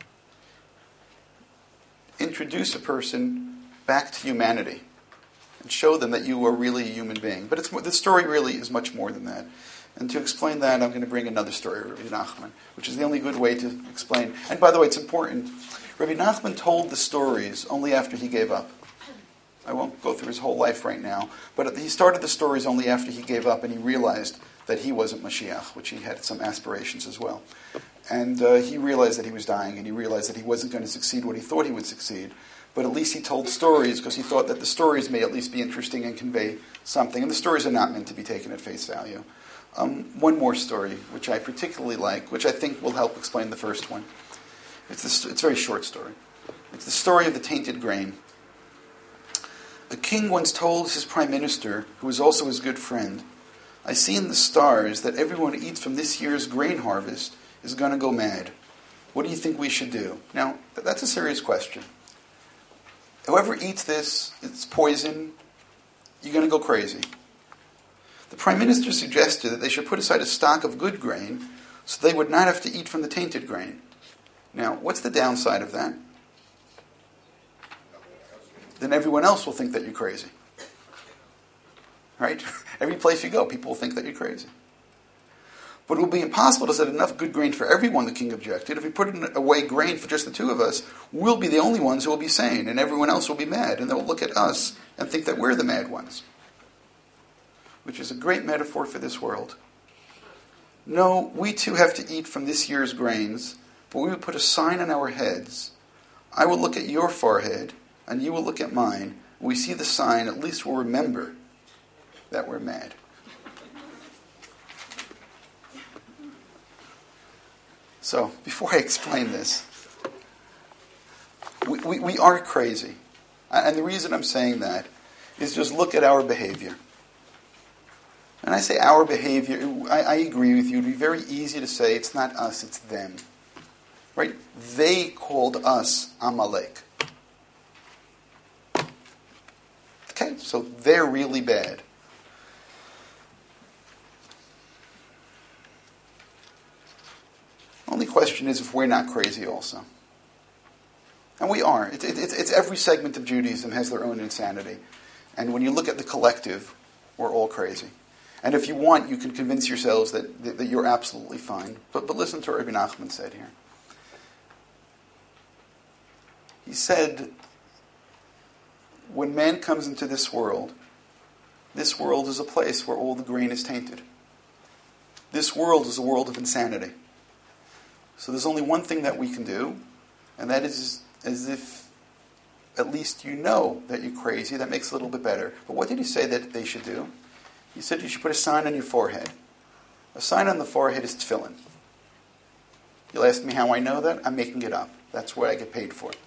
Introduce a person back to humanity and show them that you are really a human being. But it's the story really is much more than that. And to explain that, I'm going to bring another story of Rabbi Nachman, which is the only good way to explain. And by the way, it's important. Rabbi Nachman told the stories only after he gave up. I won't go through his whole life right now, but he started the stories only after he gave up and he realized that he wasn't Mashiach, which he had some aspirations as well. And uh, he realized that he was dying, and he realized that he wasn't going to succeed what he thought he would succeed. But at least he told stories because he thought that the stories may at least be interesting and convey something. And the stories are not meant to be taken at face value. Um, one more story, which I particularly like, which I think will help explain the first one. It's, the, it's a very short story. It's the story of the tainted grain. A king once told his prime minister, who was also his good friend, "I see in the stars that everyone who eats from this year's grain harvest is going to go mad. What do you think we should do?" Now, that's a serious question. Whoever eats this, it's poison, you're going to go crazy. The prime minister suggested that they should put aside a stock of good grain so they would not have to eat from the tainted grain. Now, what's the downside of that? Then everyone else will think that you're crazy. Right? Every place you go, people will think that you're crazy. But it will be impossible to set enough good grain for everyone, the king objected. If we put away grain for just the two of us, we'll be the only ones who will be sane, and everyone else will be mad, and they'll look at us and think that we're the mad ones. Which is a great metaphor for this world. No, we too have to eat from this year's grains, but we will put a sign on our heads. I will look at your forehead, and you will look at mine. When we see the sign, at least we'll remember that we're mad. So, before I explain this, we, we, we are crazy. And the reason I'm saying that is just look at our behavior. And I say our behavior, I, I agree with you. It would be very easy to say it's not us, it's them. Right? They called us Amalek. Okay, so they're really bad. Only question is if we're not crazy also. And we are. It's, it's, it's every segment of Judaism has their own insanity. And when you look at the collective, we're all crazy. And if you want, you can convince yourselves that, that, that you're absolutely fine. But, but listen to what Rabbi Nachman said here. He said, when man comes into this world, this world is a place where all the grain is tainted. This world is a world of insanity. So there's only one thing that we can do, and that is as if at least you know that you're crazy. That makes it a little bit better. But what did he say that they should do? He said you should put a sign on your forehead. A sign on the forehead is tefillin. You'll ask me how I know that? I'm making it up. That's what I get paid for.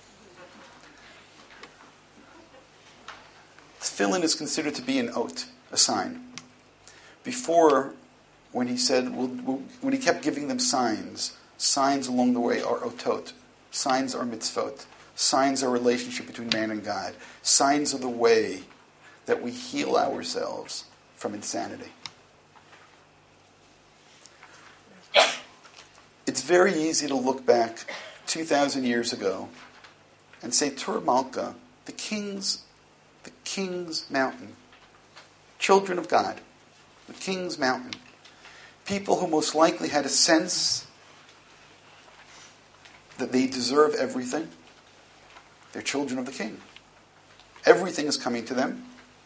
Tefillin is considered to be an oath, a sign. Before, when he said, when he kept giving them signs, signs along the way are otot. Signs are mitzvot. Signs are relationship between man and God. Signs are the way that we heal ourselves from insanity. It's very easy to look back two thousand years ago and say, Tur Malka, the king's, the king's mountain, children of God, the king's mountain, people who most likely had a sense that they deserve everything. They're children of the king. Everything is coming to them.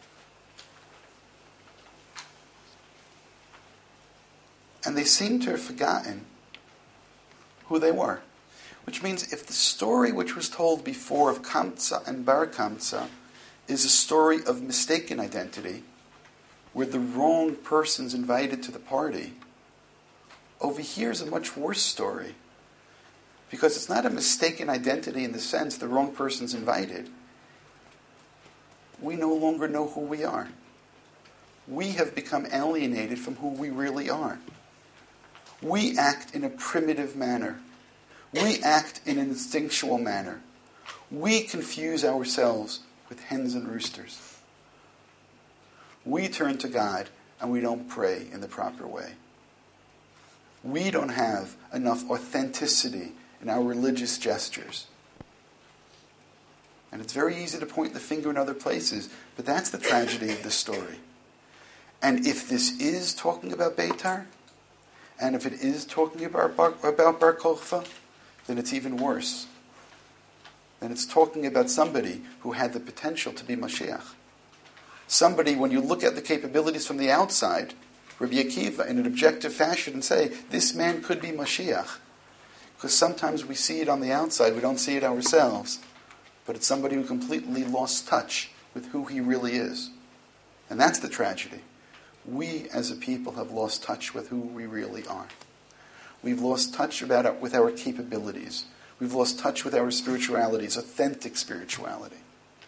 And they seem to have forgotten who they were. Which means if the story which was told before of Kamsa and Bar Kamsa is a story of mistaken identity, where the wrong person's invited to the party, over here is a much worse story. Because it's not a mistaken identity in the sense the wrong person's invited. We no longer know who we are. We have become alienated from who we really are. We act in a primitive manner. We act in an instinctual manner. We confuse ourselves with hens and roosters. We turn to God and we don't pray in the proper way. We don't have enough authenticity in our religious gestures. And it's very easy to point the finger in other places, but that's the tragedy of this story. And if this is talking about Beitar, and if it is talking about Bar, about Bar Kokhba, then it's even worse. Then it's talking about somebody who had the potential to be Mashiach. Somebody, when you look at the capabilities from the outside, Rabbi Akiva, in an objective fashion, and say, this man could be Mashiach. Because sometimes we see it on the outside, we don't see it ourselves. But it's somebody who completely lost touch with who he really is. And that's the tragedy. We as a people have lost touch with who we really are. We've lost touch about our, with our capabilities. We've lost touch with our spiritualities, authentic spirituality.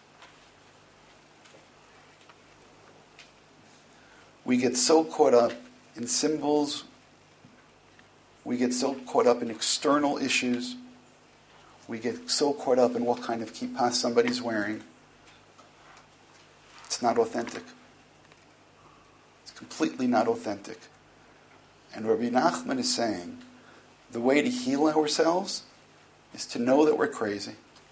We get so caught up in symbols. We get so caught up in external issues. We get so caught up in what kind of kippah somebody's wearing. It's not authentic. It's completely not authentic. And Rabbi Nachman is saying, the way to heal ourselves is to know that we're crazy,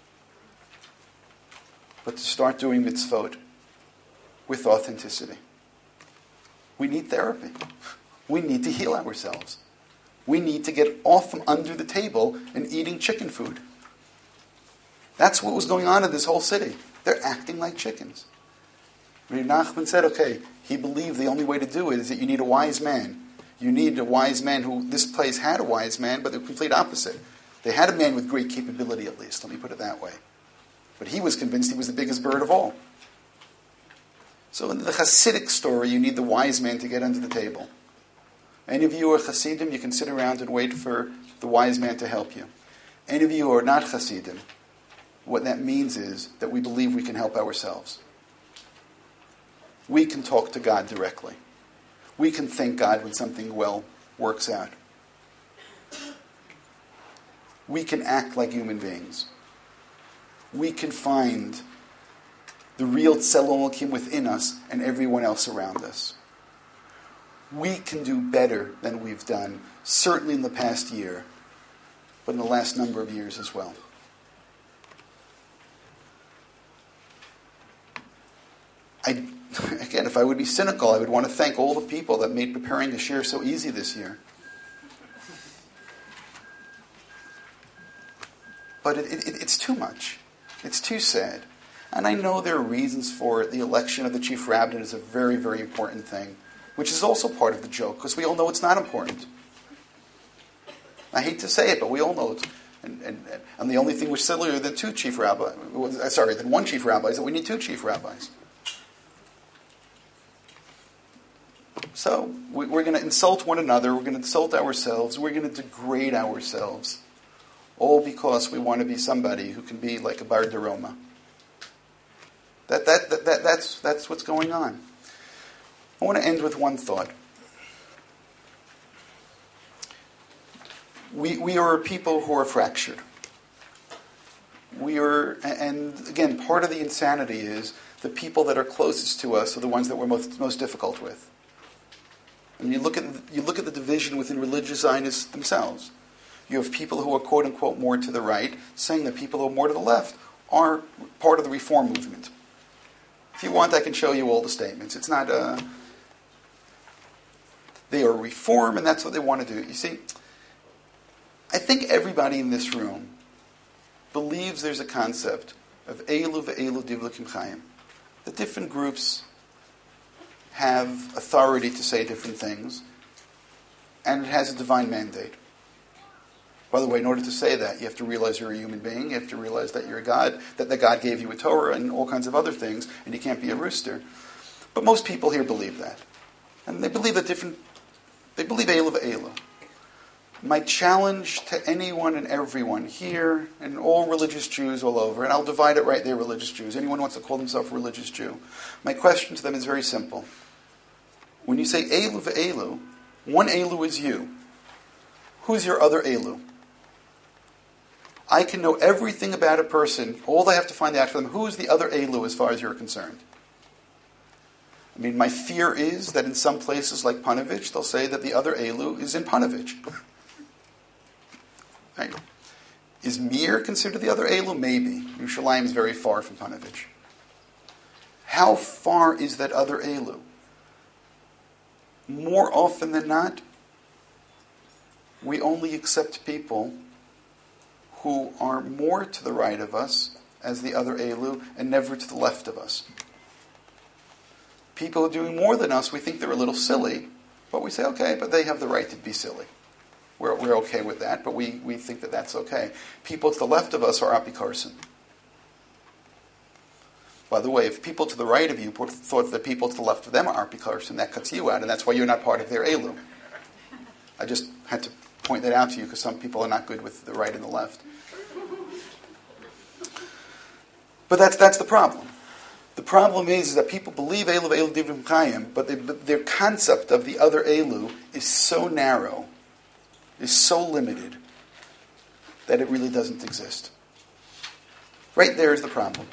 but to start doing mitzvot with authenticity. We need therapy. We need to heal ourselves. We need to get off from under the table and eating chicken food. That's what was going on in this whole city. They're acting like chickens. Rabbi Nachman said, okay, he believed the only way to do it is that you need a wise man. You need a wise man who, this place had a wise man, but the complete opposite. They had a man with great capability, at least, let me put it that way. But he was convinced he was the biggest bird of all. So in the Hasidic story, you need the wise man to get under the table. Any of you are Hasidim, you can sit around and wait for the wise man to help you. Any of you are not Hasidim, what that means is that we believe we can help ourselves. We can talk to God directly. We can thank God when something well works out. We can act like human beings. We can find the real Tzelom Elokim within us and everyone else around us. We can do better than we've done, certainly in the past year, but in the last number of years as well. I, again, if I would be cynical, I would want to thank all the people that made preparing a share so easy this year. But it, it, it's too much. It's too sad. And I know there are reasons for it. The election of the chief rabbin is a very, very important thing, which is also part of the joke, because we all know it's not important. I hate to say it, but we all know it. And, and, and the only thing which is sillier than two chief rabbis, sorry, than one chief rabbi is that we need two chief rabbis. So we, we're going to insult one another, we're going to insult ourselves, we're going to degrade ourselves, all because we want to be somebody who can be like a Bar Deroma. That, that, that, that, that's, that's what's going on. I want to end with one thought. We, we are a people who are fractured. We are, and again, part of the insanity is the people that are closest to us are the ones that we're most, most difficult with. And you look at you look at the division within religious Zionists themselves. You have people who are quote unquote more to the right, saying that people who are more to the left are part of the reform movement. If you want, I can show you all the statements. It's not. Uh, they are reform, and that's what they want to do. You see, I think everybody in this room believes there's a concept of Eilu ve'Eilu Divlakim Chaim. The different groups have authority to say different things, and it has a divine mandate. By the way, in order to say that, you have to realize you're a human being, you have to realize that you're a God, that the God gave you a Torah and all kinds of other things, and you can't be a rooster. But most people here believe that. And they believe that different, they believe Eilu ve'Eilu. My challenge to anyone and everyone here, and all religious Jews all over, and I'll divide it right there, religious Jews. Anyone who wants to call themselves a religious Jew. My question to them is very simple. When you say Eilu ve'Eilu, one Eilu is you. Who's your other Eilu? I can know everything about a person. All I have to find out for them, who's the other Eilu as far as you're concerned? I mean, my fear is that in some places like Panovich, they'll say that the other Eilu is in Panovich. Right? Is Mir considered the other Eilu? Maybe. Yerushalayim is very far from Panovich. How far is that other Eilu? More often than not, we only accept people who are more to the right of us as the other Eilu and never to the left of us. People who are doing more than us, we think they're a little silly, but we say, okay, but they have the right to be silly. We're, we're okay with that, but we, we think that that's okay. People to the left of us are apikarsin. By the way, if people to the right of you thought that people to the left of them are apikarsin, that cuts you out, and that's why you're not part of their Eilu. I just had to point that out to you because some people are not good with the right and the left. But that's that's the problem. The problem is, is that people believe Eilu ve'Eilu Divlakim Chaim, but, they, but their concept of the other Eilu is so narrow, is so limited, that it really doesn't exist. Right there is the problem.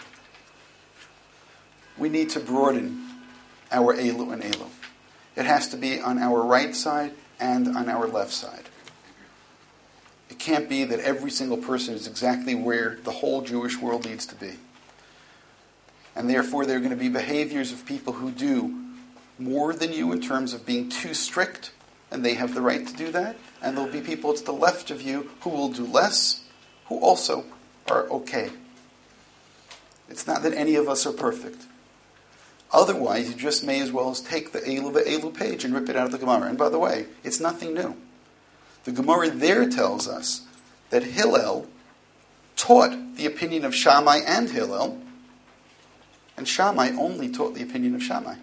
We need to broaden our Eilu and Eilu. It has to be on our right side and on our left side. It can't be that every single person is exactly where the whole Jewish world needs to be. And therefore there are going to be behaviors of people who do more than you in terms of being too strict, and they have the right to do that. And there'll be people to the left of you who will do less, who also are okay. It's not that any of us are perfect. Otherwise, you just may as well as take the Eilu ve'Eilu page and rip it out of the Gemara. And by the way, it's nothing new. The Gemara there tells us that Hillel taught the opinion of Shammai and Hillel, and Shammai only taught the opinion of Shammai.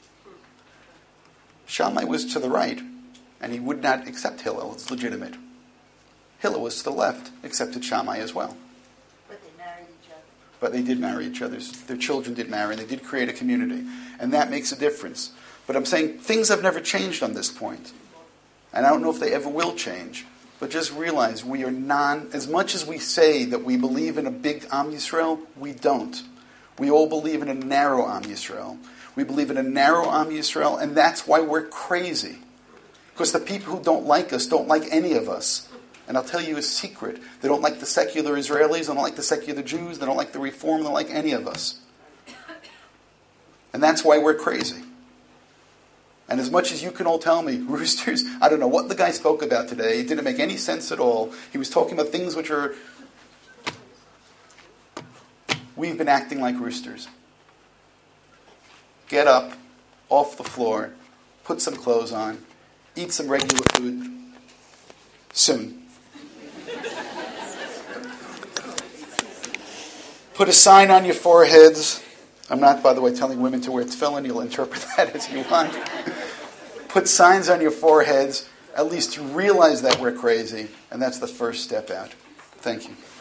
Shammai was to the right, and he would not accept Hillel. It's legitimate. Hillel was to the left, accepted Shammai as well.
But they married each other.
But they did marry each other. Their children did marry, and they did create a community. And that makes a difference. But I'm saying things have never changed on this point. And I don't know if they ever will change. But just realize we are non... As much as we say that we believe in a big Am Yisrael, we don't. We all believe in a narrow Am Yisrael. We believe in a narrow Am Yisrael, and that's why we're crazy. Because the people who don't like us don't like any of us. And I'll tell you a secret. They don't like the secular Israelis, they don't like the secular Jews, they don't like the Reform, they don't like any of us. And that's why we're crazy. And as much as you can all tell me, roosters, I don't know what the guy spoke about today. It didn't make any sense at all. He was talking about things which are... We've been acting like roosters. Get up, off the floor, put some clothes on, eat some regular food, soon. Put a sign on your foreheads. I'm not, by the way, telling women to wear tefillin. You'll interpret that as you want. Put signs on your foreheads. At least realize that we're crazy. And that's the first step out. Thank you.